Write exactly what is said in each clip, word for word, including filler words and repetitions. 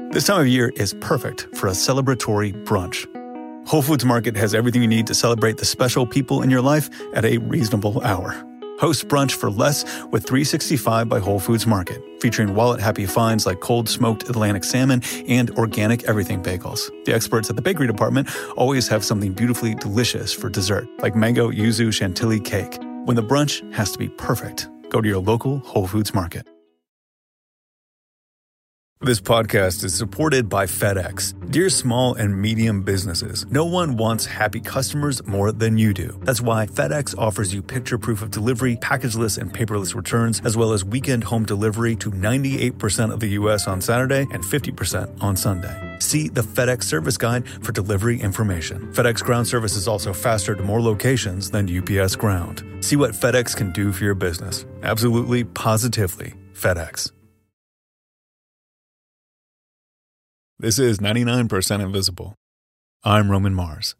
This time of year is perfect for a celebratory brunch. Whole Foods Market has everything you need to celebrate the special people in your life at a reasonable hour. Host brunch for less with three sixty-five by Whole Foods Market, featuring wallet-happy finds like cold smoked Atlantic salmon and organic everything bagels. The experts at the bakery department always have something beautifully delicious for dessert, like mango yuzu chantilly cake. When the brunch has to be perfect, go to your local Whole Foods Market. This podcast is supported by FedEx. Dear small and medium businesses, no one wants happy customers more than you do. That's why FedEx offers you picture proof of delivery, packageless and paperless returns, as well as weekend home delivery to ninety-eight percent of the U S on Saturday and fifty percent on Sunday. See the FedEx service guide for delivery information. FedEx Ground service is also faster to more locations than U P S Ground. See what FedEx can do for your business. Absolutely, positively, FedEx. This is ninety-nine percent Invisible. I'm Roman Mars.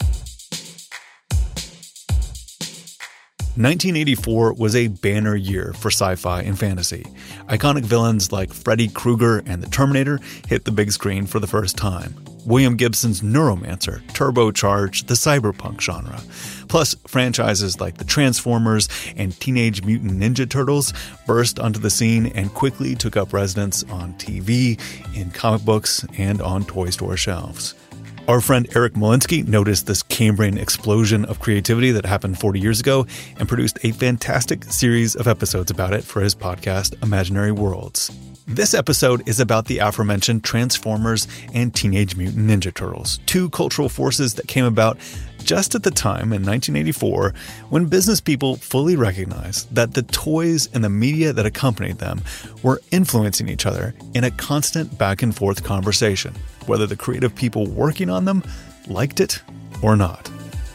nineteen eighty-four was a banner year for sci-fi and fantasy. Iconic villains like Freddy Krueger and the Terminator hit the big screen for the first time. William Gibson's Neuromancer turbocharged the cyberpunk genre. Plus, franchises like the Transformers and Teenage Mutant Ninja Turtles burst onto the scene and quickly took up residence on T V, in comic books, and on toy store shelves. Our friend Eric Molinsky noticed this Cambrian explosion of creativity that happened forty years ago and produced a fantastic series of episodes about it for his podcast, Imaginary Worlds. This episode is about the aforementioned Transformers and Teenage Mutant Ninja Turtles, two cultural forces that came about just at the time in nineteen eighty-four when business people fully recognized that the toys and the media that accompanied them were influencing each other in a constant back and forth conversation, whether the creative people working on them liked it or not.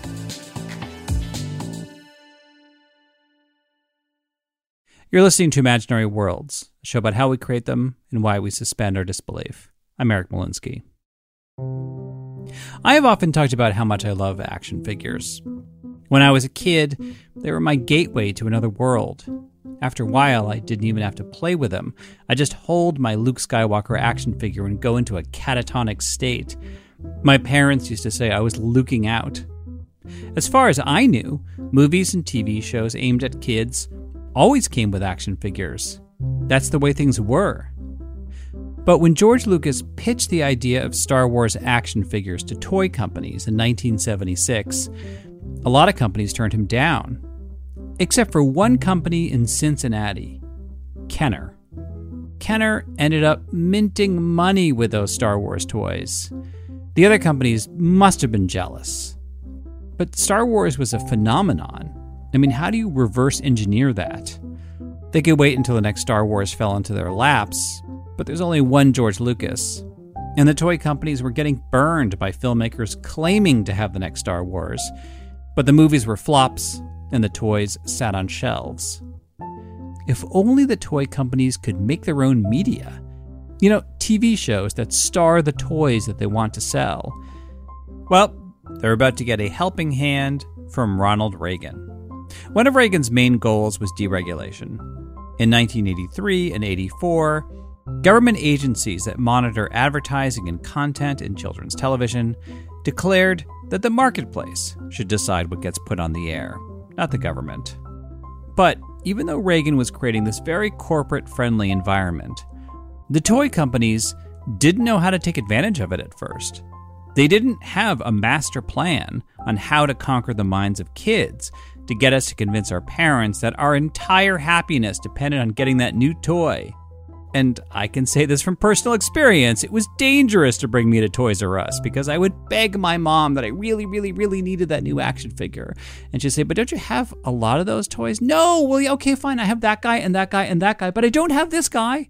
You're listening to Imaginary Worlds, a show about how we create them and why we suspend our disbelief. I'm Eric Molinsky. I have often talked about how much I love action figures. When I was a kid, they were my gateway to another world. After a while, I didn't even have to play with them. I just hold my Luke Skywalker action figure and go into a catatonic state. My parents used to say I was luking out. As far as I knew, movies and T V shows aimed at kids always came with action figures. That's the way things were. But when George Lucas pitched the idea of Star Wars action figures to toy companies in nineteen seventy-six, a lot of companies turned him down. Except for one company in Cincinnati, Kenner. Kenner ended up minting money with those Star Wars toys. The other companies must have been jealous. But Star Wars was a phenomenon. I mean, how do you reverse engineer that? They could wait until the next Star Wars fell into their laps, but there's only one George Lucas. And the toy companies were getting burned by filmmakers claiming to have the next Star Wars. But the movies were flops, and the toys sat on shelves. If only the toy companies could make their own media. You know, T V shows that star the toys that they want to sell. Well, they're about to get a helping hand from Ronald Reagan. One of Reagan's main goals was deregulation. In nineteen eighty-three and eighty-four, government agencies that monitor advertising and content in children's television declared that the marketplace should decide what gets put on the air, not the government. But even though Reagan was creating this very corporate-friendly environment, the toy companies didn't know how to take advantage of it at first. They didn't have a master plan on how to conquer the minds of kids to get us to convince our parents that our entire happiness depended on getting that new toy. And I can say this from personal experience, it was dangerous to bring me to Toys R Us because I would beg my mom that I really, really, really needed that new action figure. And she'd say, but don't you have a lot of those toys? No, well, yeah, okay, fine, I have that guy and that guy and that guy, but I don't have this guy.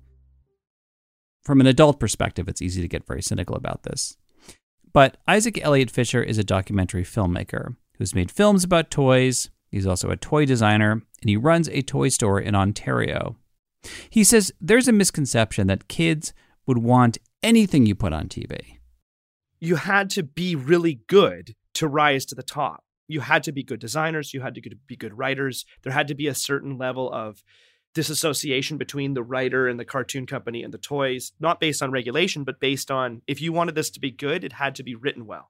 From an adult perspective, it's easy to get very cynical about this. But Isaac Elliott Fisher is a documentary filmmaker who's made films about toys. He's also a toy designer, and he runs a toy store in Ontario. He says there's a misconception that kids would want anything you put on T V. You had to be really good to rise to the top. You had to be good designers. You had to be good writers. There had to be a certain level of disassociation between the writer and the cartoon company and the toys, not based on regulation, but based on if you wanted this to be good, it had to be written well.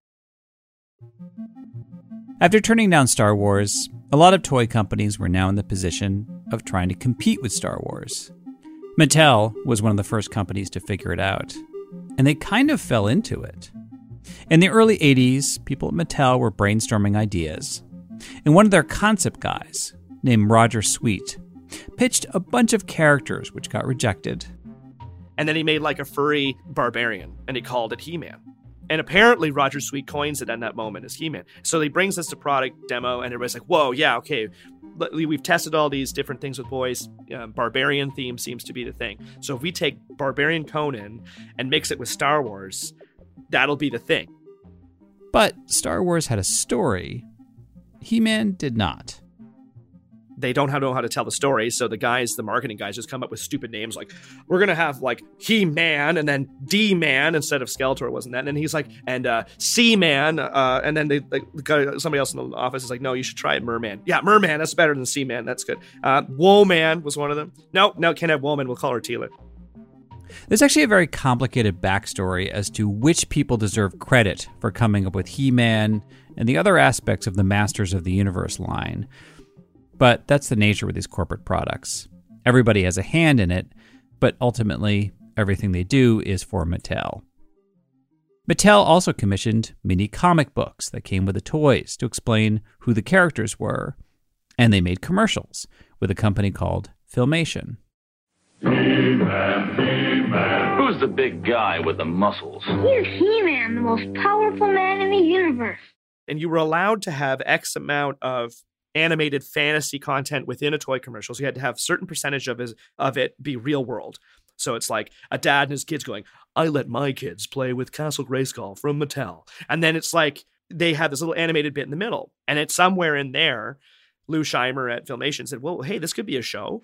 After turning down Star Wars, a lot of toy companies were now in the position of trying to compete with Star Wars. Mattel was one of the first companies to figure it out, and they kind of fell into it. In the early eighties, people at Mattel were brainstorming ideas, and one of their concept guys, named Roger Sweet, pitched a bunch of characters which got rejected. And then he made like a furry barbarian, and he called it He-Man. And apparently Roger Sweet coins it in that moment as He-Man. So he brings us to product demo, and everybody's like, whoa, yeah, okay. We've tested all these different things with boys. Uh, barbarian theme seems to be the thing. So if we take Barbarian Conan and mix it with Star Wars, that'll be the thing. But Star Wars had a story. He-Man did not. They don't know how to tell the story, so the guys, the marketing guys, just come up with stupid names like, we're going to have like He-Man and then D-Man instead of Skeletor, wasn't that? And then he's like, and uh, C-Man, uh, and then they, like, the guy, somebody else in the office is like, no, you should try it, Merman. Yeah, Merman, that's better than C-Man, that's good. Uh, Woman was one of them. No, no, can't have Woman, we'll call her Tila. There's actually a very complicated backstory as to which people deserve credit for coming up with He-Man and the other aspects of the Masters of the Universe line. But that's the nature with these corporate products. Everybody has a hand in it, but ultimately, everything they do is for Mattel. Mattel also commissioned mini comic books that came with the toys to explain who the characters were, and they made commercials with a company called Filmation. He-Man, He-Man. Who's the big guy with the muscles? He's He-Man, the most powerful man in the universe. And you were allowed to have X amount of animated fantasy content within a toy commercial. So you had to have a certain percentage of, his, of it be real world. So it's like a dad and his kids going, I let my kids play with Castle Grayskull from Mattel. And then it's like they have this little animated bit in the middle. And it's somewhere in there, Lou Scheimer at Filmation said, well, hey, this could be a show.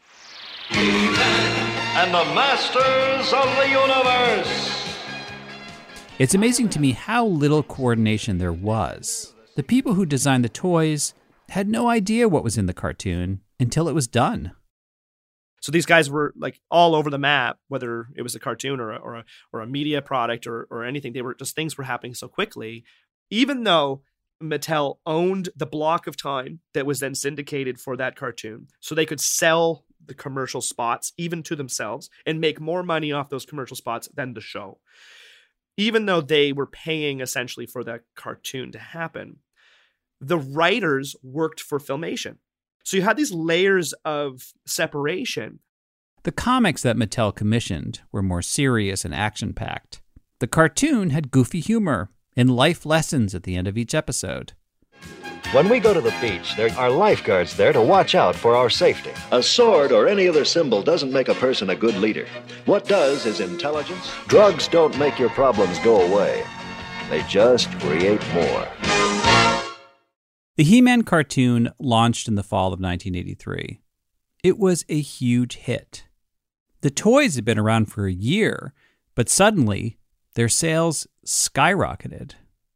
And the Masters of the Universe. It's amazing to me how little coordination there was. The people who designed the toys had no idea what was in the cartoon until it was done. So these guys were like all over the map, whether it was a cartoon or a, or a, or a media product or, or anything. They were just, things were happening so quickly, even though Mattel owned the block of time that was then syndicated for that cartoon. So they could sell the commercial spots even to themselves and make more money off those commercial spots than the show. Even though they were paying essentially for that cartoon to happen, the writers worked for Filmation. So you had these layers of separation. The comics that Mattel commissioned were more serious and action-packed. The cartoon had goofy humor and life lessons at the end of each episode. When we go to the beach, there are lifeguards there to watch out for our safety. A sword or any other symbol doesn't make a person a good leader. What does is intelligence. Drugs don't make your problems go away. They just create more. The He-Man cartoon launched in the fall of nineteen eighty-three. It was a huge hit. The toys had been around for a year, but suddenly their sales skyrocketed.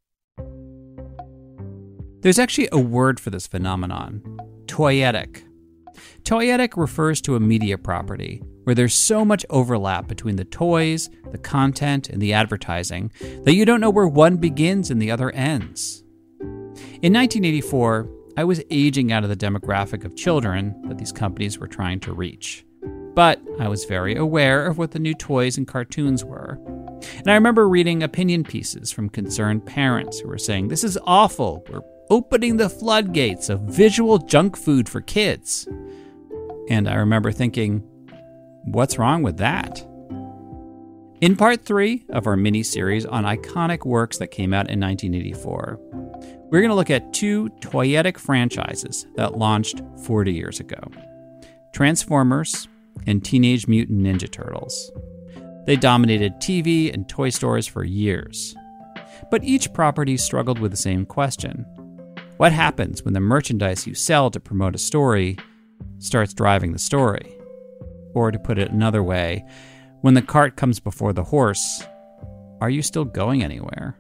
There's actually a word for this phenomenon, toyetic. Toyetic refers to a media property where there's so much overlap between the toys, the content, and the advertising that you don't know where one begins and the other ends. In nineteen eighty-four, I was aging out of the demographic of children that these companies were trying to reach. But I was very aware of what the new toys and cartoons were. And I remember reading opinion pieces from concerned parents who were saying, this is awful, we're opening the floodgates of visual junk food for kids. And I remember thinking, what's wrong with that? In part three of our mini-series on iconic works that came out in nineteen eighty-four, we're going to look at two toyetic franchises that launched forty years ago. Transformers and Teenage Mutant Ninja Turtles. They dominated T V and toy stores for years. But each property struggled with the same question. What happens when the merchandise you sell to promote a story starts driving the story? Or to put it another way, when the cart comes before the horse, are you still going anywhere?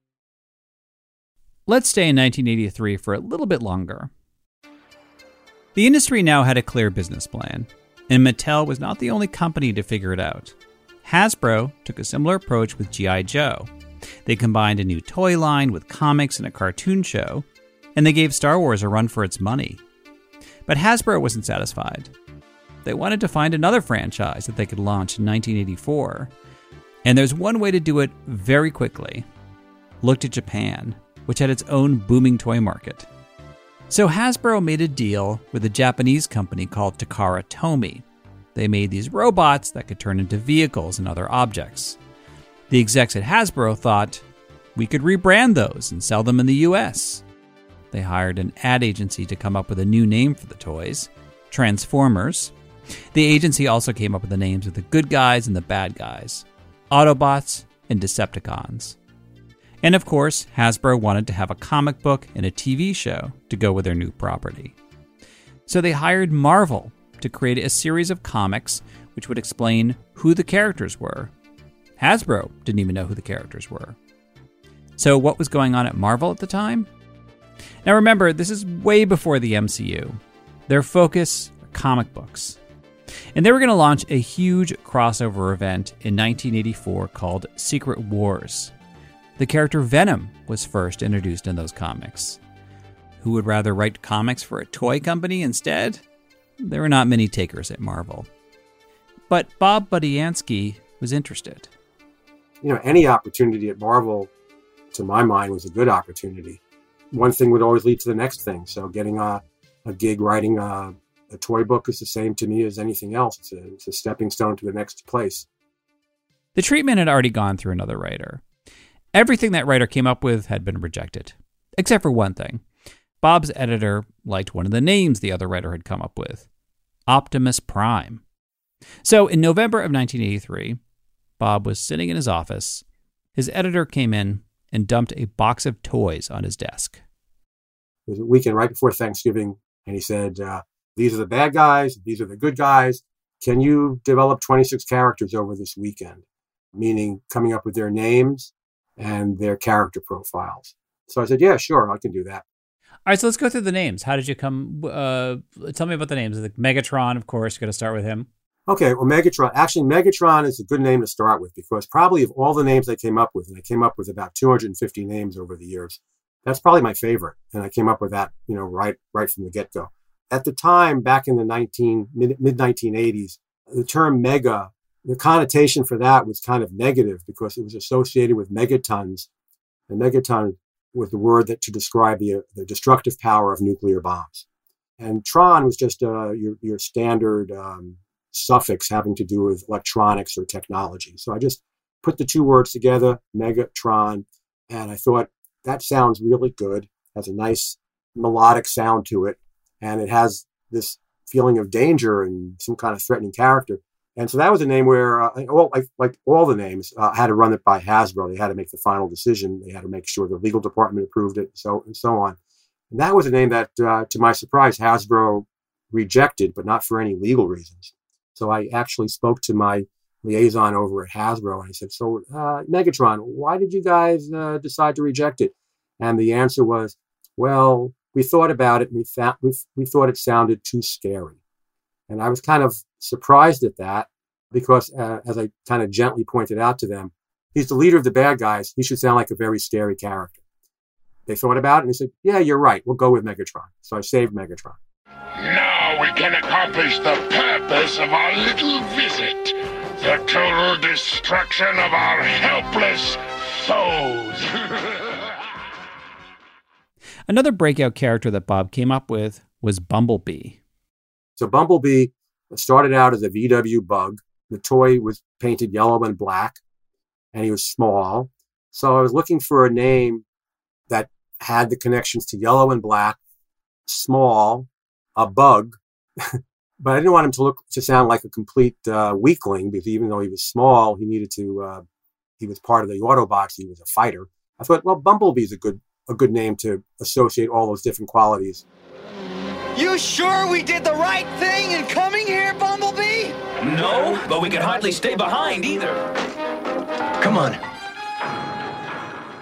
Let's stay in nineteen eighty-three for a little bit longer. The industry now had a clear business plan, and Mattel was not the only company to figure it out. Hasbro took a similar approach with G I. Joe. They combined a new toy line with comics and a cartoon show, and they gave Star Wars a run for its money. But Hasbro wasn't satisfied. They wanted to find another franchise that they could launch in nineteen eighty-four. And there's one way to do it very quickly. Look to Japan, which had its own booming toy market. So Hasbro made a deal with a Japanese company called Takara Tomy. They made these robots that could turn into vehicles and other objects. The execs at Hasbro thought, we could rebrand those and sell them in the U S. They hired an ad agency to come up with a new name for the toys, Transformers. The agency also came up with the names of the good guys and the bad guys, Autobots and Decepticons. And of course, Hasbro wanted to have a comic book and a T V show to go with their new property. So they hired Marvel to create a series of comics which would explain who the characters were. Hasbro didn't even know who the characters were. So what was going on at Marvel at the time? Now remember, this is way before the M C U. Their focus are comic books. And they were going to launch a huge crossover event in nineteen eighty-four called Secret Wars. The character Venom was first introduced in those comics. Who would rather write comics for a toy company instead? There were not many takers at Marvel. But Bob Budiansky was interested. You know, any opportunity at Marvel, to my mind, was a good opportunity. One thing would always lead to the next thing. So getting a, a gig writing a, a toy book is the same to me as anything else. It's a, it's a stepping stone to the next place. The treatment had already gone through another writer. Everything that writer came up with had been rejected, except for one thing. Bob's editor liked one of the names the other writer had come up with, Optimus Prime. So in November of nineteen eighty-three, Bob was sitting in his office. His editor came in and dumped a box of toys on his desk. It was a weekend right before Thanksgiving, and he said, uh, these are the bad guys, these are the good guys. Can you develop twenty-six characters over this weekend? Meaning coming up with their names and their character profiles. So I said, yeah, sure, I can do that. All right, so let's go through the names. How did you come? Uh, tell me about the names. Like Megatron, of course, you're going to start with him. Okay, well, Megatron. Actually, Megatron is a good name to start with because probably of all the names I came up with, and I came up with about two hundred fifty names over the years, that's probably my favorite. And I came up with that, you know, right right from the get-go. At the time, back in the nineteen mid nineteen eighties, the term mega, the connotation for that was kind of negative because it was associated with megatons. And megaton was the word that to describe the, uh, the destructive power of nuclear bombs. And Tron was just uh, your, your standard um, suffix having to do with electronics or technology. So I just put the two words together, Megatron, and I thought that sounds really good, has a nice melodic sound to it, and it has this feeling of danger and some kind of threatening character. And so that was a name where, uh, all, like, like all the names, uh, had to run it by Hasbro. They had to make the final decision. They had to make sure the legal department approved it, so and so on. And that was a name that, uh, to my surprise, Hasbro rejected, but not for any legal reasons. So I actually spoke to my liaison over at Hasbro, and I said, so uh, Megatron, why did you guys uh, decide to reject it? And the answer was, well, we thought about it, and we, found, we, we thought it sounded too scary. And I was kind of surprised at that because, uh, as I kind of gently pointed out to them, he's the leader of the bad guys. He should sound like a very scary character. They thought about it and they said, yeah, you're right. We'll go with Megatron. So I saved Megatron. Now we can accomplish the purpose of our little visit. The total destruction of our helpless foes. Another breakout character that Bob came up with was Bumblebee. So Bumblebee started out as a V W bug. The toy was painted yellow and black, and he was small. So I was looking for a name that had the connections to yellow and black, small, a bug. But I didn't want him to look to sound like a complete uh, weakling, because even though he was small, he needed to. Uh, he was part of the Autobots. He was a fighter. I thought, well, Bumblebee is a good a good name to associate all those different qualities. You sure we did the right thing in coming here, Bumblebee? No, but we could hardly stay behind either. Come on.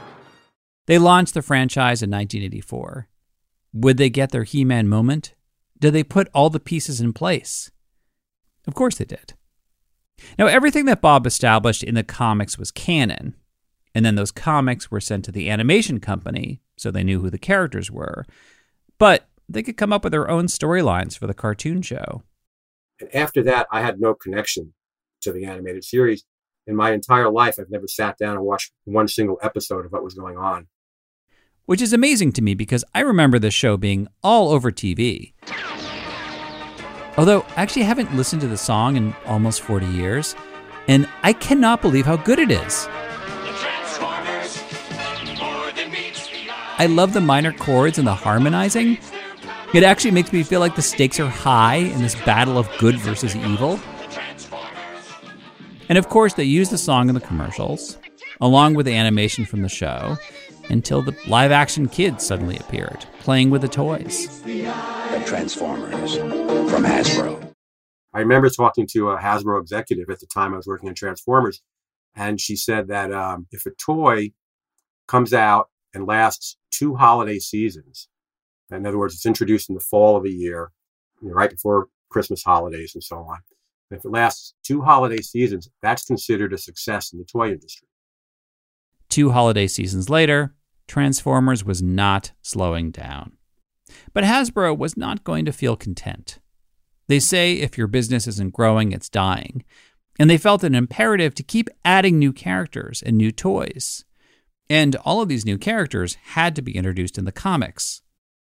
They launched the franchise in nineteen eighty-four. Would they get their He-Man moment? did they put all the pieces in place? Of course they did. Now, everything that Bob established in the comics was canon, and then those comics were sent to the animation company so they knew who the characters were. But they could come up with their own storylines for the cartoon show. And after that, I had no connection to the animated series. In my entire life, I've never sat down and watched one single episode of what was going on. Which is amazing to me because I remember this show being all over T V. Although I actually haven't listened to the song in almost forty years, and I cannot believe how good it is. I love the minor chords and the harmonizing. It actually makes me feel like the stakes are high in this battle of good versus evil. And of course, they use the song in the commercials, along with the animation from the show, until the live-action kids suddenly appeared, playing with the toys. The Transformers from Hasbro. I remember talking to a Hasbro executive at the time I was working on Transformers, and she said that um, if a toy comes out and lasts two holiday seasons, in other words, it's introduced in the fall of a year, you know, right before Christmas holidays and so on, if it lasts two holiday seasons, that's considered a success in the toy industry. Two holiday seasons later, Transformers was not slowing down. But Hasbro was not going to feel content. They say if your business isn't growing, it's dying. And they felt an imperative to keep adding new characters and new toys. And all of these new characters had to be introduced in the comics.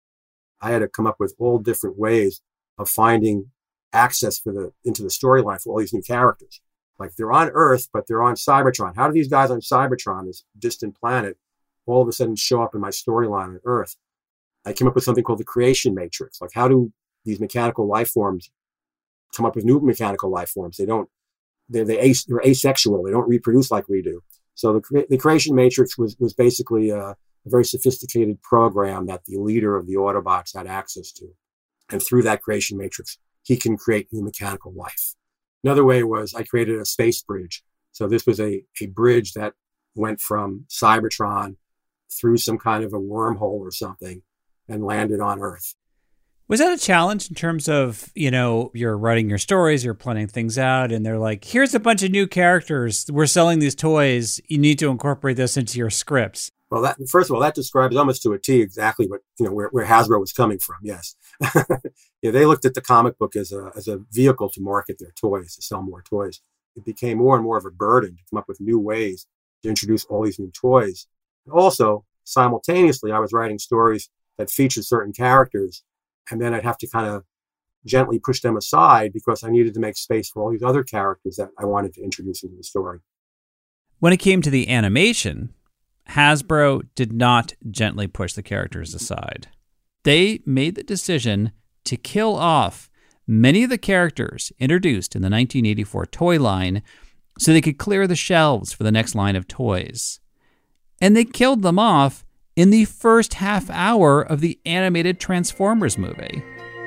I had to come up with all different ways of finding access for the into the storyline for all these new characters. Like they're on Earth, but they're on Cybertron. How do these guys on Cybertron, this distant planet, all of a sudden show up in my storyline on Earth? I came up with something called the creation matrix. Like how do these mechanical life forms come up with new mechanical life forms? They don't, they're, they're, as, they're asexual. They don't reproduce like we do. So the, the creation matrix was, was basically a, a very sophisticated program that the leader of the Autobots had access to. And through that creation matrix, he can create new mechanical life. Another way was I created a space bridge. So this was a, a bridge that went from Cybertron through some kind of a wormhole or something and landed on Earth. Was that a challenge in terms of, you know, you're writing your stories, you're planning things out, and they're like, here's a bunch of new characters. We're selling these toys. You need to incorporate this into your scripts. Well, that first of all, that describes almost to a T exactly what, you know, where, where Hasbro was coming from. Yes. Yeah, they looked at the comic book as a, as a vehicle to market their toys, to sell more toys. It became more and more of a burden to come up with new ways to introduce all these new toys. Also, simultaneously, I was writing stories that featured certain characters, and then I'd have to kind of gently push them aside because I needed to make space for all these other characters that I wanted to introduce into the story. When it came to the animation, Hasbro did not gently push the characters aside. They made the decision to kill off many of the characters introduced in the nineteen eighty-four toy line so they could clear the shelves for the next line of toys. And they killed them off in the first half hour of the animated Transformers movie.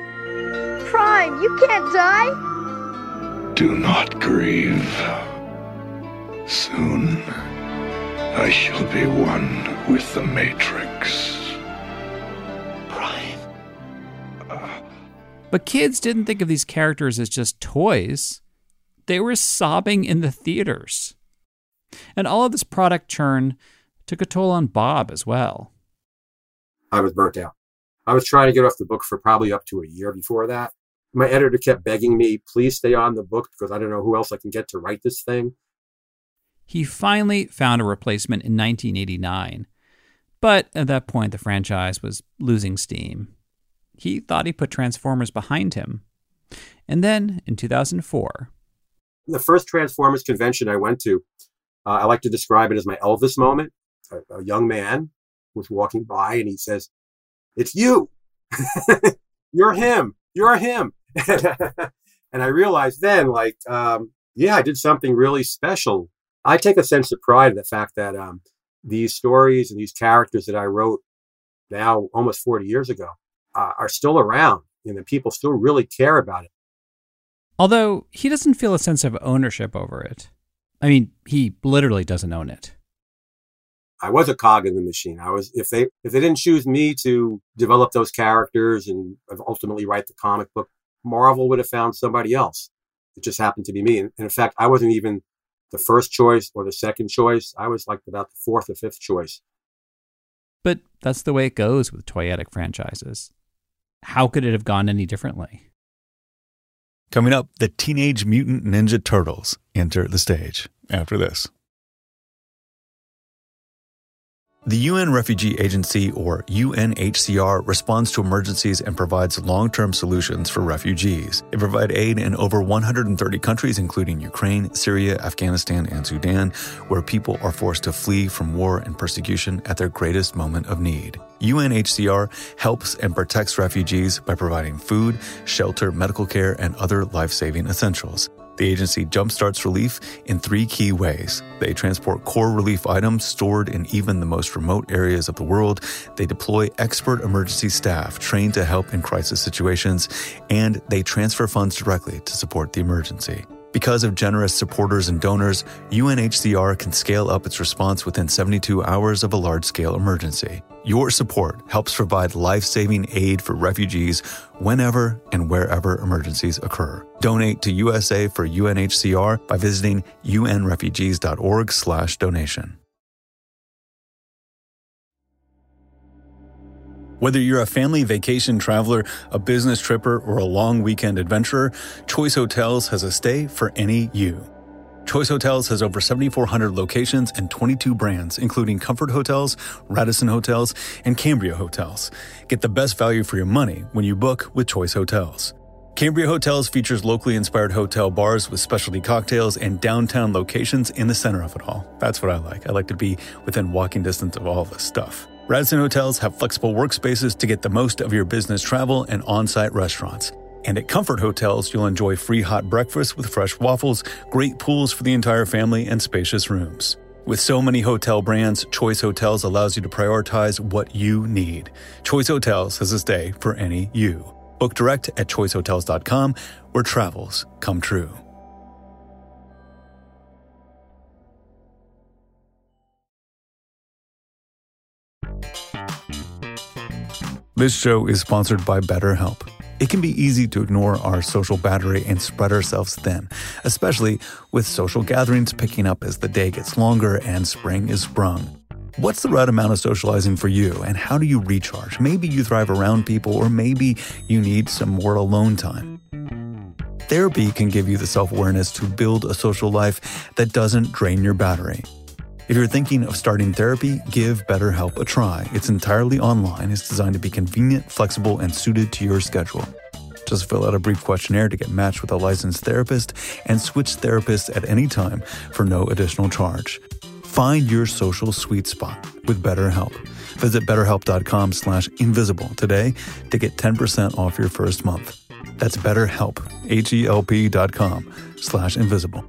Prime, you can't die. Do not grieve. Soon, I shall be one with the Matrix. Prime. Uh, but kids didn't think of these characters as just toys. They were sobbing in the theaters. And all of this product churn took a toll on Bob as well. I was burnt out. I was trying to get off the book for probably up to a year before that. My editor kept begging me, please stay on the book because I don't know who else I can get to write this thing. He finally found a replacement in nineteen eighty-nine. But at that point, the franchise was losing steam. He thought he put Transformers behind him. And then, in two thousand four... The first Transformers convention I went to, uh, I like to describe it as my Elvis moment. A, a young man was walking by and he says, "It's you. You're him. You're him." And I realized then, like, um, yeah, I did something really special. I take a sense of pride in the fact that um, these stories and these characters that I wrote now almost forty years ago uh, are still around and that people still really care about it. Although he doesn't feel a sense of ownership over it. I mean, he literally doesn't own it. I was a cog in the machine. I was, if they, if they didn't choose me to develop those characters and ultimately write the comic book, Marvel would have found somebody else. It just happened to be me. And in fact, I wasn't even the first choice or the second choice. I was like about the fourth or fifth choice. But that's the way it goes with toyetic franchises. How could it have gone any differently? Coming up, the Teenage Mutant Ninja Turtles enter the stage after this. The U N Refugee Agency, or U N H C R, responds to emergencies and provides long-term solutions for refugees. They provide aid in over one hundred thirty countries, including Ukraine, Syria, Afghanistan, and Sudan, where people are forced to flee from war and persecution at their greatest moment of need. U N H C R helps and protects refugees by providing food, shelter, medical care, and other life-saving essentials. The agency jumpstarts relief in three key ways. They transport core relief items stored in even the most remote areas of the world. They deploy expert emergency staff trained to help in crisis situations. And they transfer funds directly to support the emergency. Because of generous supporters and donors, U N H C R can scale up its response within seventy-two hours of a large-scale emergency. Your support helps provide life-saving aid for refugees whenever and wherever emergencies occur. Donate to U S A for U N H C R by visiting unrefugees.org slash donation. Whether you're a family vacation traveler, a business tripper, or a long weekend adventurer, Choice Hotels has a stay for any you. Choice Hotels has over seventy-four hundred locations and twenty-two brands, including Comfort Hotels, Radisson Hotels, and Cambria Hotels. Get the best value for your money when you book with Choice Hotels. Cambria Hotels features locally inspired hotel bars with specialty cocktails and downtown locations in the center of it all. That's what I like. I like to be within walking distance of all this stuff. Radisson Hotels have flexible workspaces to get the most of your business travel and on-site restaurants. And at Comfort Hotels, you'll enjoy free hot breakfast with fresh waffles, great pools for the entire family, and spacious rooms. With so many hotel brands, Choice Hotels allows you to prioritize what you need. Choice Hotels has a stay for any you. Book direct at choice hotels dot com, where travels come true. This show is sponsored by BetterHelp. It can be easy to ignore our social battery and spread ourselves thin, especially with social gatherings picking up as the day gets longer and spring is sprung. What's the right amount of socializing for you, and how do you recharge? Maybe you thrive around people, or maybe you need some more alone time. Therapy can give you the self-awareness to build a social life that doesn't drain your battery. If you're thinking of starting therapy, give BetterHelp a try. It's entirely online. It's designed to be convenient, flexible, and suited to your schedule. Just fill out a brief questionnaire to get matched with a licensed therapist and switch therapists at any time for no additional charge. Find your social sweet spot with BetterHelp. Visit betterhelp.com slash invisible today to get ten percent off your first month. That's BetterHelp, H-E-L-P dot com slash invisible.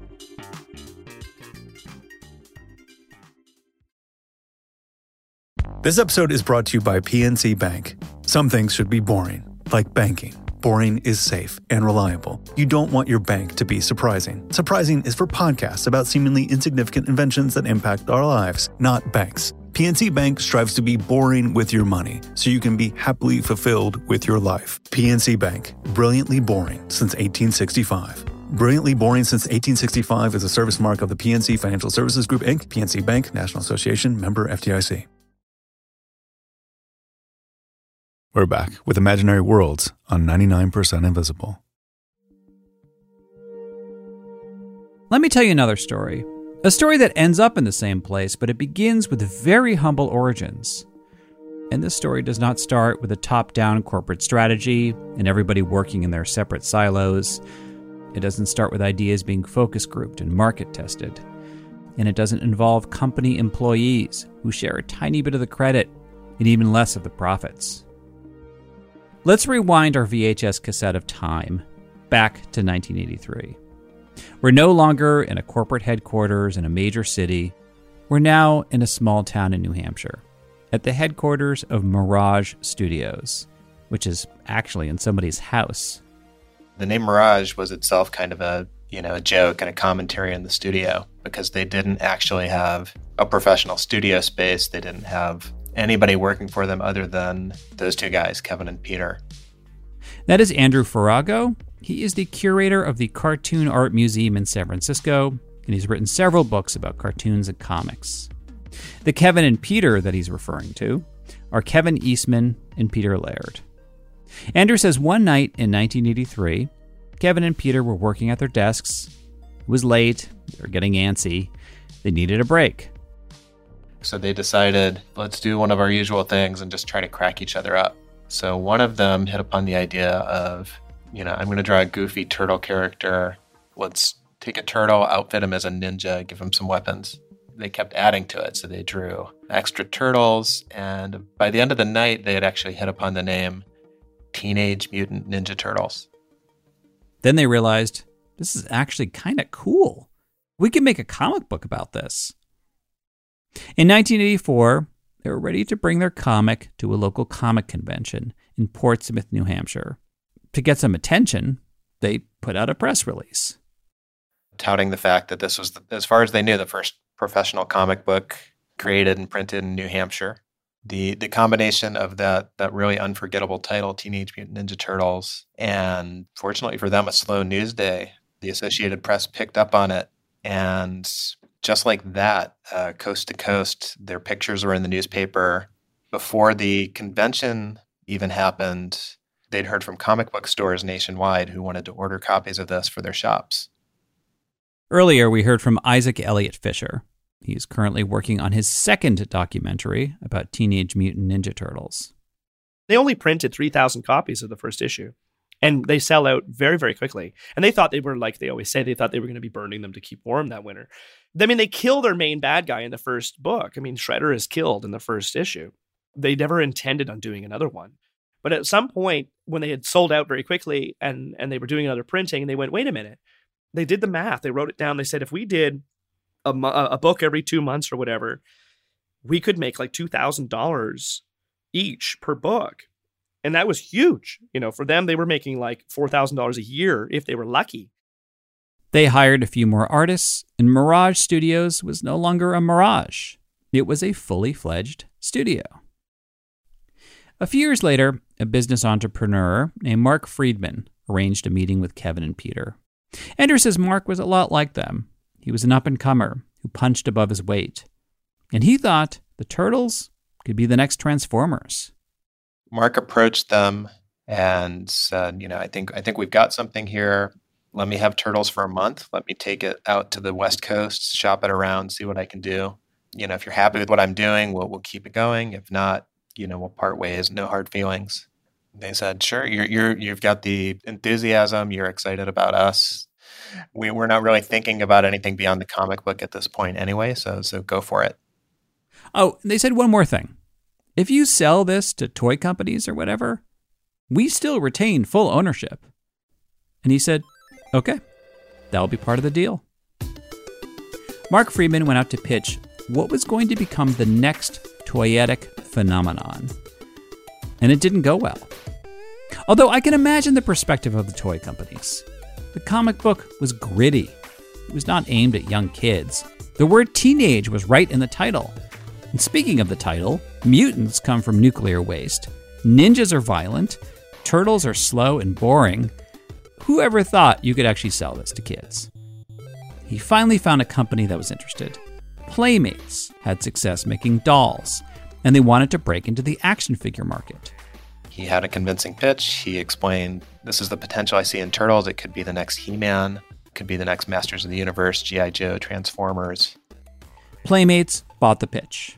This episode is brought to you by P N C Bank. Some things should be boring, like banking. Boring is safe and reliable. You don't want your bank to be surprising. Surprising is for podcasts about seemingly insignificant inventions that impact our lives, not banks. P N C Bank strives to be boring with your money, so you can be happily fulfilled with your life. P N C Bank, brilliantly boring since eighteen sixty-five. Brilliantly Boring Since eighteen sixty-five is a service mark of the P N C Financial Services Group, Incorporated. P N C Bank, National Association, member F D I C. We're back with Imaginary Worlds on ninety-nine percent Invisible. Let me tell you another story. A story that ends up in the same place, but it begins with very humble origins. And this story does not start with a top-down corporate strategy and everybody working in their separate silos. It doesn't start with ideas being focus grouped and market tested. And it doesn't involve company employees who share a tiny bit of the credit and even less of the profits. Let's rewind our V H S cassette of time back to nineteen eighty-three. We're no longer in a corporate headquarters in a major city. We're now in a small town in New Hampshire, at the headquarters of Mirage Studios, which is actually in somebody's house. The name Mirage was itself kind of a, you know, a joke and a commentary in the studio, because they didn't actually have a professional studio space. They didn't have anybody working for them other than those two guys, Kevin and Peter. That is Andrew Farago. He is the curator of the Cartoon Art Museum in San Francisco, and he's written several books about cartoons and comics. The Kevin and Peter that he's referring to are Kevin Eastman and Peter Laird. Andrew says one night in nineteen eighty-three, Kevin and Peter were working at their desks. It was late. They were getting antsy. They needed a break. So they decided, let's do one of our usual things and just try to crack each other up. So one of them hit upon the idea of, you know, I'm going to draw a goofy turtle character. Let's take a turtle, outfit him as a ninja, give him some weapons. They kept adding to it. So they drew extra turtles. And by the end of the night, they had actually hit upon the name Teenage Mutant Ninja Turtles. Then they realized, this is actually kind of cool. We can make a comic book about this. In nineteen eighty-four, they were ready to bring their comic to a local comic convention in Portsmouth, New Hampshire. To get some attention, they put out a press release, touting the fact that this was, the, as far as they knew, the first professional comic book created and printed in New Hampshire. The the combination of that that really unforgettable title, Teenage Mutant Ninja Turtles, and fortunately for them, a slow news day, the Associated Press picked up on it. And just like that, uh, coast to coast, their pictures were in the newspaper. Before the convention even happened, they'd heard from comic book stores nationwide who wanted to order copies of this for their shops. Earlier, we heard from Isaac Elliott Fisher. He's currently working on his second documentary about Teenage Mutant Ninja Turtles. They only printed three thousand copies of the first issue, and they sell out very, very quickly. And they thought they were, like they always say, they thought they were going to be burning them to keep warm that winter. I mean, they kill their main bad guy in the first book. I mean, Shredder is killed in the first issue. They never intended on doing another one. But at some point, when they had sold out very quickly and, and they were doing another printing, they went, wait a minute. They did the math. They wrote it down. They said, if we did a, a book every two months or whatever, we could make like two thousand dollars each per book. And that was huge. You know, for them, they were making like four thousand dollars a year if they were lucky. They hired a few more artists, and Mirage Studios was no longer a mirage. It was a fully fledged studio. A few years later, a business entrepreneur named Mark Friedman arranged a meeting with Kevin and Peter. Andrew says Mark was a lot like them. He was an up-and-comer who punched above his weight. And he thought the Turtles could be the next Transformers. Mark approached them and said, you know, I think I think we've got something here. Let me have Turtles for a month. Let me take it out to the West Coast, shop it around, see what I can do. You know, if you're happy with what I'm doing, we'll we'll keep it going. If not, you know, we'll part ways. No hard feelings. They said, sure, you're you're you've got the enthusiasm. You're excited about us. We we're not really thinking about anything beyond the comic book at this point anyway. So so go for it. Oh, they said one more thing. If you sell this to toy companies or whatever, we still retain full ownership. And he said, okay, that'll be part of the deal. Mark Friedman went out to pitch what was going to become the next toyetic phenomenon. And it didn't go well. Although I can imagine the perspective of the toy companies. The comic book was gritty. It was not aimed at young kids. The word teenage was right in the title. And speaking of the title, mutants come from nuclear waste. Ninjas are violent. Turtles are slow and boring. Whoever thought you could actually sell this to kids? He finally found a company that was interested. Playmates had success making dolls, and they wanted to break into the action figure market. He had a convincing pitch. He explained, this is the potential I see in Turtles. It could be the next He-Man. It could be the next Masters of the Universe, G I. Joe, Transformers. Playmates bought the pitch.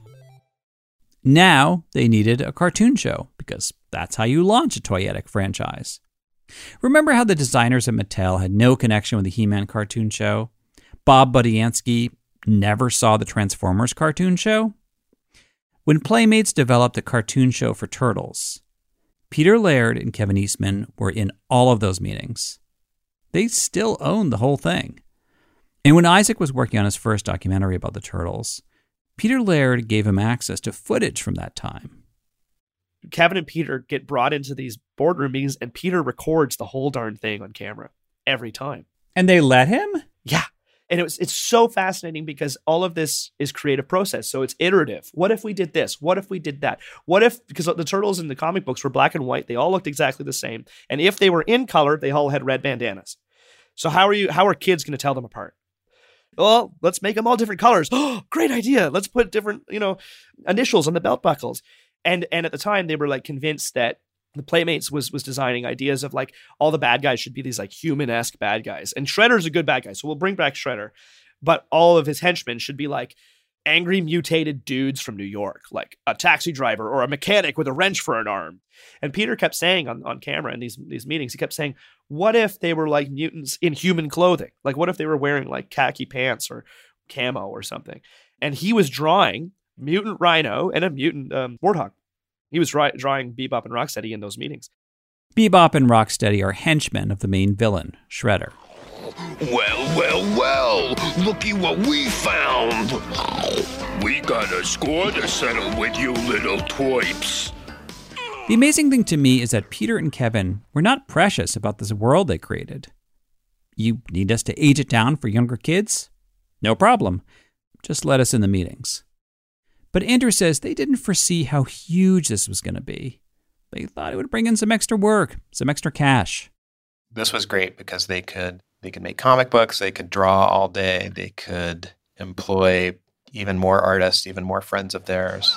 Now they needed a cartoon show, because that's how you launch a toyetic franchise. Remember how the designers at Mattel had no connection with the He-Man cartoon show? Bob Budiansky never saw the Transformers cartoon show? When Playmates developed a cartoon show for Turtles, Peter Laird and Kevin Eastman were in all of those meetings. They still owned the whole thing. And when Isaac was working on his first documentary about the Turtles, Peter Laird gave him access to footage from that time. Kevin and Peter get brought into these boardroom meetings, and Peter records the whole darn thing on camera every time. And they let him? Yeah. And it was, it's so fascinating because all of this is creative process. So it's iterative. What if we did this? What if we did that? What if, because the turtles in the comic books were black and white, they all looked exactly the same. And if they were in color, they all had red bandanas. So how are you, how are kids going to tell them apart? Well, let's make them all different colors. Oh, great idea. Let's put different, you know, initials on the belt buckles. And, and at the time they were like convinced that the Playmates was was designing ideas of like all the bad guys should be these like human-esque bad guys. And Shredder's a good bad guy, so we'll bring back Shredder. But all of his henchmen should be like angry mutated dudes from New York, like a taxi driver or a mechanic with a wrench for an arm. And Peter kept saying on, on camera in these, these meetings, he kept saying, what if they were like mutants in human clothing? Like what if they were wearing like khaki pants or camo or something? And he was drawing mutant Rhino and a mutant um, Warthog. He was dry, drawing Bebop and Rocksteady in those meetings. Bebop and Rocksteady are henchmen of the main villain, Shredder. Well, well, well, looky what we found. We got a score to settle with you little twerps. The amazing thing to me is that Peter and Kevin were not precious about this world they created. You need us to age it down for younger kids? No problem. Just let us in the meetings. But Andrew says they didn't foresee how huge this was going to be. They thought it would bring in some extra work, some extra cash. This was great because they could they could make comic books, they could draw all day, they could employ even more artists, even more friends of theirs.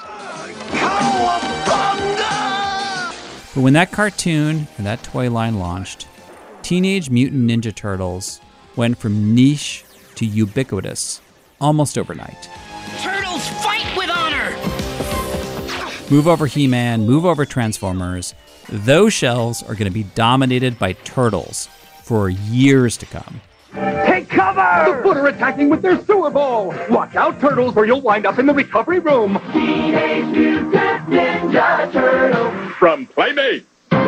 But when that cartoon and that toy line launched, Teenage Mutant Ninja Turtles went from niche to ubiquitous almost overnight. Turtles fight with honor! Move over He-Man, move over Transformers. Those shelves are going to be dominated by turtles for years to come. Take cover! The Foot are attacking with their sewer ball! Watch out, Turtles, or you'll wind up in the recovery room! Teenage Mutant Ninja Turtles! From Playmate!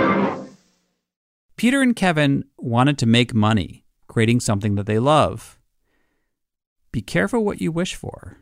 Peter and Kevin wanted to make money, creating something that they love. Be careful what you wish for.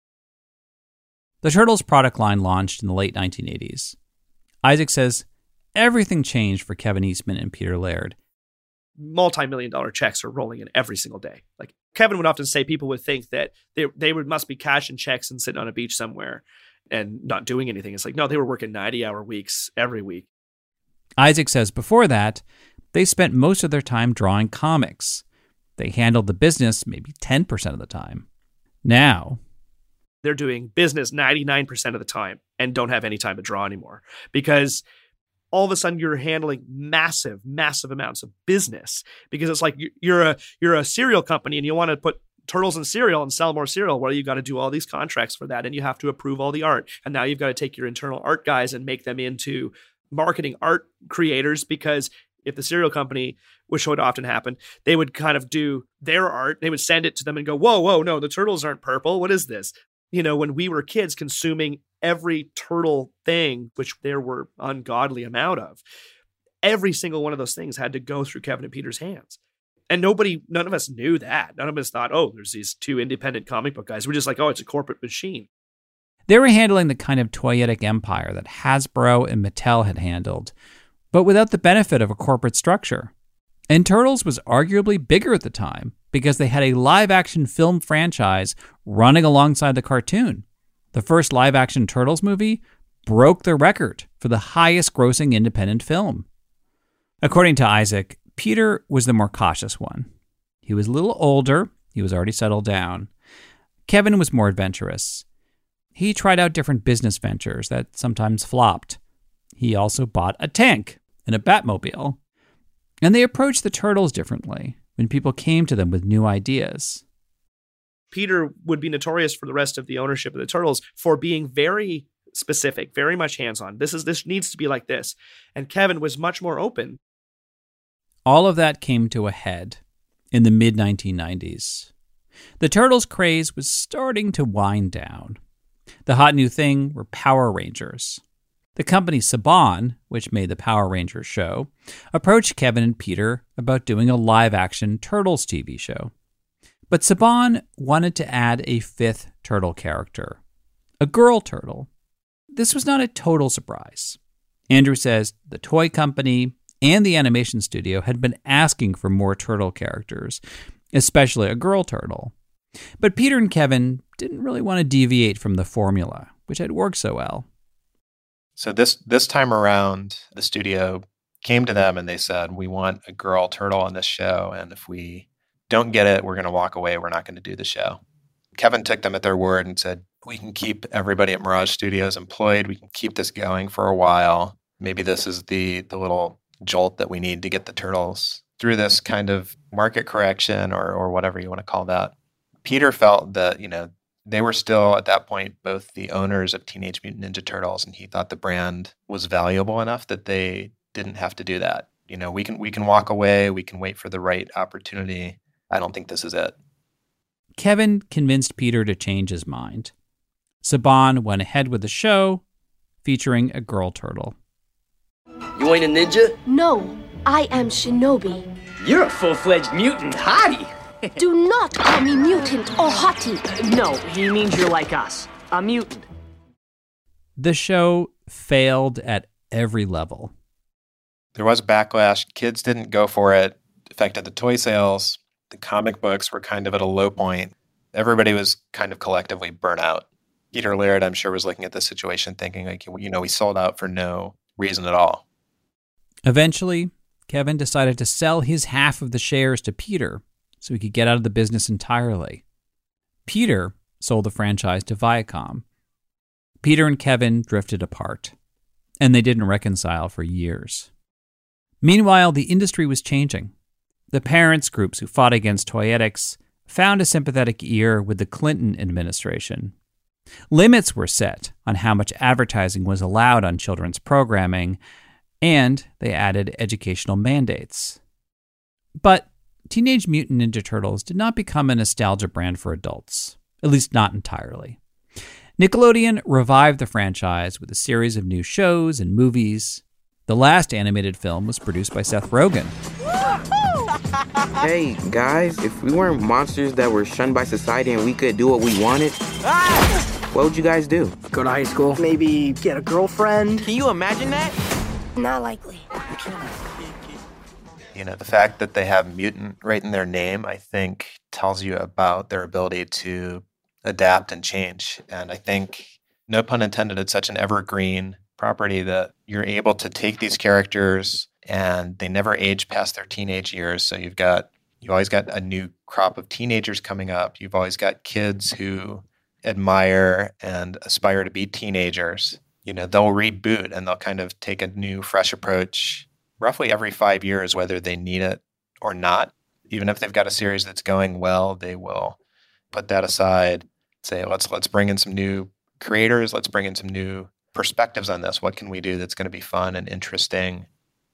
The Turtles product line launched in the late nineteen eighties. Isaac says everything changed for Kevin Eastman and Peter Laird. Multi-million dollar checks are rolling in every single day. Like Kevin would often say, people would think that they they would must be cashing checks and sitting on a beach somewhere and not doing anything. It's like, no, they were working ninety hour weeks every week. Isaac says before that, they spent most of their time drawing comics. They handled the business maybe ten percent of the time. Now, they're doing business ninety-nine percent of the time and don't have any time to draw anymore because all of a sudden you're handling massive, massive amounts of business because it's like you're a you're a cereal company and you want to put turtles in cereal and sell more cereal. Well, you got to do all these contracts for that and you have to approve all the art. And now you've got to take your internal art guys and make them into marketing art creators because if the cereal company, which would often happen, they would kind of do their art. They would send it to them and go, whoa, whoa, no, the turtles aren't purple. What is this? You know, when we were kids consuming every turtle thing, which there were ungodly amount of, every single one of those things had to go through Kevin and Peter's hands. And nobody, none of us knew that. None of us thought, oh, there's these two independent comic book guys. We're just like, oh, it's a corporate machine. They were handling the kind of toyetic empire that Hasbro and Mattel had handled, but without the benefit of a corporate structure. And Turtles was arguably bigger at the time because they had a live-action film franchise running alongside the cartoon. The first live-action Turtles movie broke the record for the highest-grossing independent film. According to Isaac, Peter was the more cautious one. He was a little older. He was already settled down. Kevin was more adventurous. He tried out different business ventures that sometimes flopped. He also bought a tank and a Batmobile. And they approached the Turtles differently when people came to them with new ideas. Peter would be notorious for the rest of the ownership of the Turtles for being very specific, very much hands-on. This is this needs to be like this. And Kevin was much more open. All of that came to a head in the mid nineteen nineties. The Turtles craze was starting to wind down. The hot new thing were Power Rangers. The company Saban, which made the Power Rangers show, approached Kevin and Peter about doing a live-action Turtles T V show. But Saban wanted to add a fifth turtle character, a girl turtle. This was not a total surprise. Andrew says the toy company and the animation studio had been asking for more turtle characters, especially a girl turtle. But Peter and Kevin didn't really want to deviate from the formula, which had worked so well. So this this time around, the studio came to them and they said, we want a girl turtle on this show, and if we don't get it, we're going to walk away. We're not going to do the show. Kevin took them at their word and said, we can keep everybody at Mirage Studios employed. We can keep this going for a while. Maybe this is the the little jolt that we need to get the turtles through this kind of market correction or or whatever you want to call that. Peter felt that, you know, they were still at that point both the owners of Teenage Mutant Ninja Turtles, and he thought the brand was valuable enough that they didn't have to do that. You know, we can we can walk away, we can wait for the right opportunity. I don't think this is it. Kevin convinced Peter to change his mind. Saban went ahead with the show featuring a girl turtle. You ain't a ninja? No, I am Shinobi. You're a full-fledged mutant hottie. Do not call me mutant or hottie. No, he means you're like us, a mutant. The show failed at every level. There was backlash. Kids didn't go for it. It affected the toy sales. The comic books were kind of at a low point. Everybody was kind of collectively burnt out. Peter Laird, I'm sure, was looking at the situation thinking, like, you know, we sold out for no reason at all. Eventually, Kevin decided to sell his half of the shares to Peter so he could get out of the business entirely. Peter sold the franchise to Viacom. Peter and Kevin drifted apart, and they didn't reconcile for years. Meanwhile, the industry was changing. The parents' groups who fought against toyetics found a sympathetic ear with the Clinton administration. Limits were set on how much advertising was allowed on children's programming, and they added educational mandates. But Teenage Mutant Ninja Turtles did not become a nostalgia brand for adults, at least not entirely. Nickelodeon revived the franchise with a series of new shows and movies. The last animated film was produced by Seth Rogen. Hey, guys, if we weren't monsters that were shunned by society and we could do what we wanted, what would you guys do? Go to high school, maybe get a girlfriend. Can you imagine that? Not likely. You know, the fact that they have mutant right in their name, I think, tells you about their ability to adapt and change. And I think, no pun intended, it's such an evergreen property that you're able to take these characters and they never age past their teenage years. So you've got, you've always got a new crop of teenagers coming up. You've always got kids who admire and aspire to be teenagers. You know, they'll reboot and they'll kind of take a new, fresh approach roughly every five years, whether they need it or not. Even if they've got a series that's going well, they will put that aside, say, let's let's bring in some new creators, let's bring in some new perspectives on this. What can we do that's going to be fun and interesting?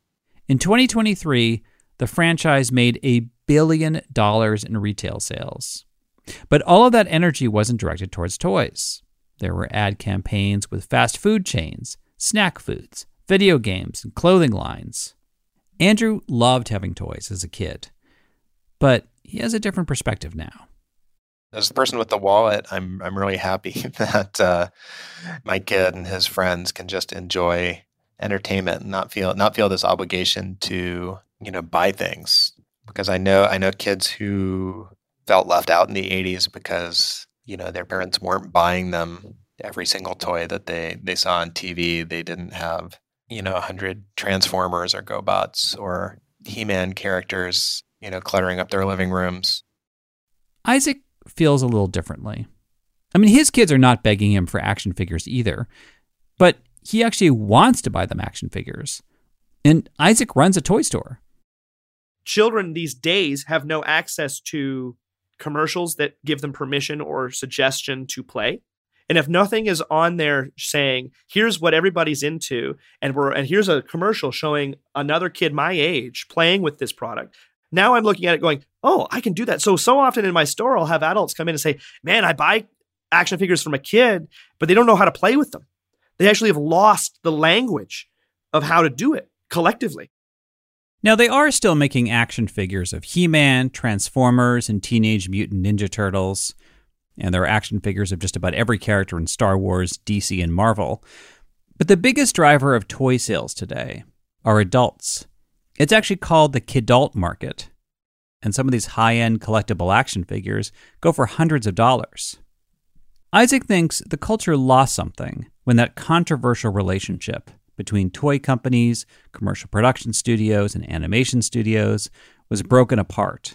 In twenty twenty-three, the franchise made a billion dollars in retail sales. But all of that energy wasn't directed towards toys. There were ad campaigns with fast food chains, snack foods, video games, and clothing lines. Andrew loved having toys as a kid, but he has a different perspective now. As the person with the wallet, I'm I'm really happy that uh, my kid and his friends can just enjoy entertainment and not feel not feel this obligation to, you know, buy things. Because I know I know kids who felt left out in the eighties because, you know, their parents weren't buying them every single toy that they, they saw on T V. They didn't have, you know, a hundred Transformers or GoBots or He-Man characters, you know, cluttering up their living rooms. Isaac feels a little differently. I mean, his kids are not begging him for action figures either, but he actually wants to buy them action figures. And Isaac runs a toy store. Children these days have no access to commercials that give them permission or suggestion to play. And if nothing is on there saying, here's what everybody's into, and we're and here's a commercial showing another kid my age playing with this product, now I'm looking at it going, oh, I can do that. So, so often in my store, I'll have adults come in and say, man, I buy action figures from a kid, but they don't know how to play with them. They actually have lost the language of how to do it collectively. Now, they are still making action figures of He-Man, Transformers, and Teenage Mutant Ninja Turtles. And there are action figures of just about every character in Star Wars, D C, and Marvel. But the biggest driver of toy sales today are adults. It's actually called the kidult market. and some of these high-end collectible action figures go for hundreds of dollars. Isaac thinks the culture lost something when that controversial relationship between toy companies, commercial production studios, and animation studios was broken apart.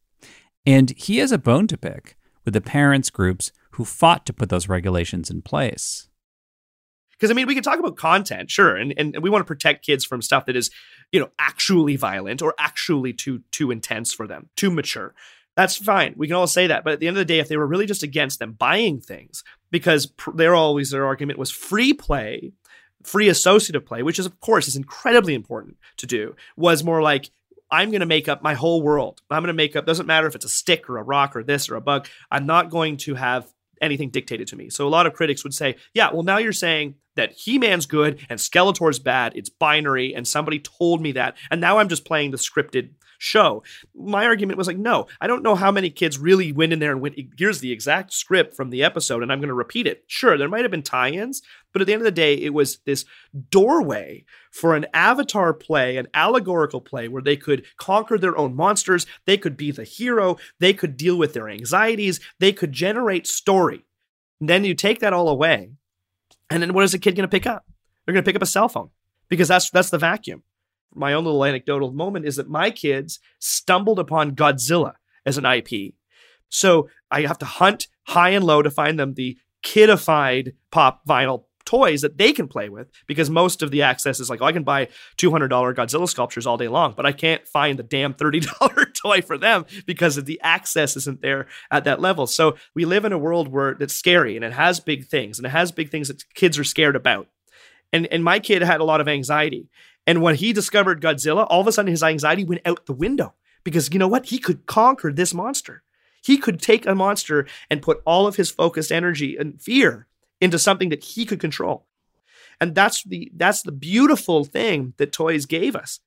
And he has a bone to pick with the parents' groups who fought to put those regulations in place. Because, I mean, we can talk about content, sure, and, and we want to protect kids from stuff that is, you know, actually violent or actually too too intense for them, too mature. That's fine. We can all say that. But at the end of the day, if they were really just against them buying things, because pr- they're always, their argument was free play, free associative play, which is, of course, is incredibly important to do, was more like, I'm going to make up my whole world. I'm going to make up, doesn't matter if it's a stick or a rock or this or a bug. I'm not going to have anything dictated to me. So a lot of critics would say, yeah, well, now you're saying that He-Man's good and Skeletor's bad. It's binary and somebody told me that. And now I'm just playing the scripted show. My argument was like, no, I don't know how many kids really went in there and went, here's the exact script from the episode and I'm going to repeat it. Sure, there might have been tie-ins, but at the end of the day, it was this doorway for an avatar play, an allegorical play where they could conquer their own monsters. They could be the hero. They could deal with their anxieties. They could generate story. And then you take that all away. And then what is a kid going to pick up? They're going to pick up a cell phone because that's that's the vacuum. My own little anecdotal moment is that my kids stumbled upon Godzilla as an I P. So I have to hunt high and low to find them the kidified pop vinyl toys that they can play with, because most of the access is like, oh, I can buy two hundred dollars Godzilla sculptures all day long, but I can't find the damn thirty dollars toy for them because of the access isn't there at that level. So we live in a world where that's scary and it has big things and it has big things that kids are scared about. And, and my kid had a lot of anxiety. And when he discovered Godzilla, all of a sudden his anxiety went out the window because you know what? He could conquer this monster. He could take a monster and put all of his focused energy and fear into something that he could control. And that's the that's the beautiful thing that toys gave us.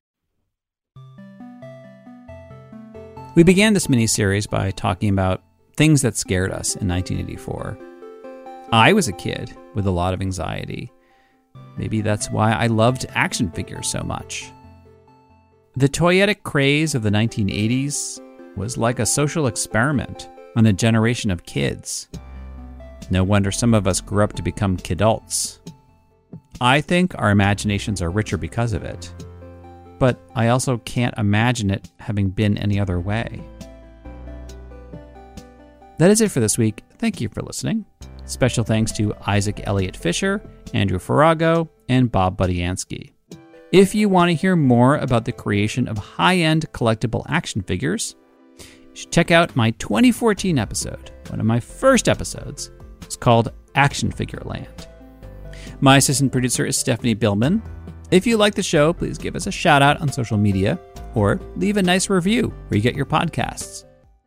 We began this mini-series by talking about things that scared us in nineteen eighty-four. I was a kid with a lot of anxiety. Maybe that's why I loved action figures so much. The toyetic craze of the nineteen eighties was like a social experiment on a generation of kids. No wonder some of us grew up to become kidults. I think our imaginations are richer because of it, but I also can't imagine it having been any other way. That is it for this week. Thank you for listening. Special thanks to Isaac Elliott Fisher, Andrew Farago, and Bob Budiansky. If you want to hear more about the creation of high-end collectible action figures, you should check out my twenty fourteen episode, one of my first episodes. It's called Action Figure Land. My assistant producer is Stephanie Billman. If you like the show, please give us a shout out on social media or leave a nice review where you get your podcasts.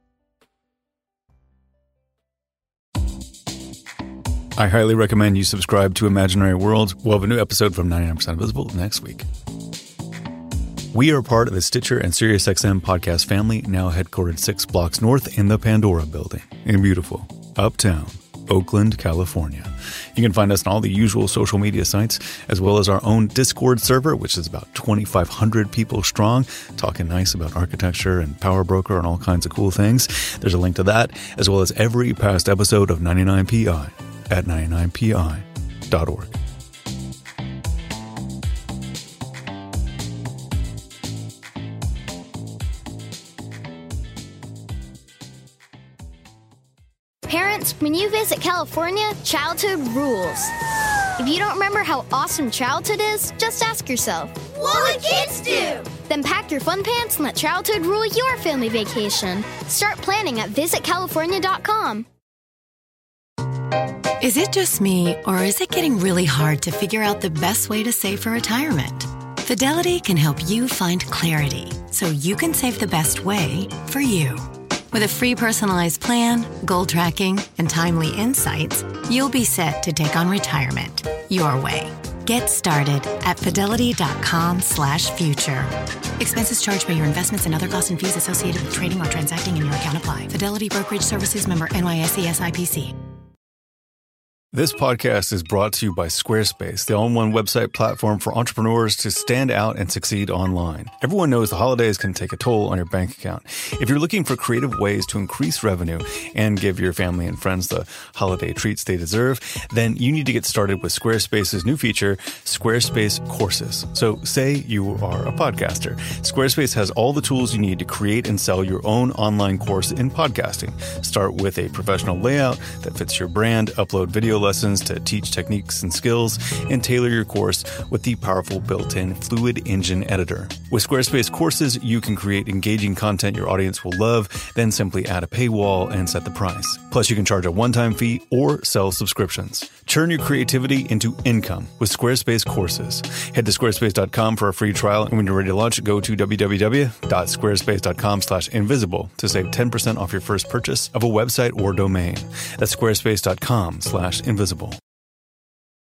I highly recommend you subscribe to Imaginary Worlds. We'll have a new episode from ninety-nine percent Invisible next week. We are part of the Stitcher and SiriusXM podcast family, now headquartered six blocks north in the Pandora building in beautiful Uptown Oakland, California. You can find us on all the usual social media sites, as well as our own Discord server, which is about twenty-five hundred people strong, talking nice about architecture and Power Broker and all kinds of cool things. There's a link to that, as well as every past episode of ninety-nine P I at ninety-nine P I dot org. Parents, when you visit California, childhood rules. If you don't remember how awesome childhood is, just ask yourself, what would kids do? Then pack your fun pants and let childhood rule your family vacation. Start planning at visit california dot com. Is it just me, or is it getting really hard to figure out the best way to save for retirement? Fidelity can help you find clarity so you can save the best way for you. With a free personalized plan, goal tracking, and timely insights, you'll be set to take on retirement your way. Get started at fidelity dot com slash future. Expenses charged by your investments and other costs and fees associated with trading or transacting in your account apply. Fidelity Brokerage Services, member N Y S E S I P C. This podcast is brought to you by Squarespace, the all-in-one website platform for entrepreneurs to stand out and succeed online. Everyone knows the holidays can take a toll on your bank account. If you're looking for creative ways to increase revenue and give your family and friends the holiday treats they deserve, then you need to get started with Squarespace's new feature, Squarespace Courses. So say you are a podcaster. Squarespace has all the tools you need to create and sell your own online course in podcasting. Start with a professional layout that fits your brand, upload video lessons to teach techniques and skills, and tailor your course with the powerful built-in Fluid Engine editor. With Squarespace Courses, you can create engaging content your audience will love, then simply add a paywall and set the price. Plus, you can charge a one-time fee or sell subscriptions. Turn your creativity into income with Squarespace Courses. Head to squarespace dot com for a free trial, and when you're ready to launch, go to w w w dot squarespace dot com slash invisible to save ten percent off your first purchase of a website or domain. That's squarespace dot com slash invisible.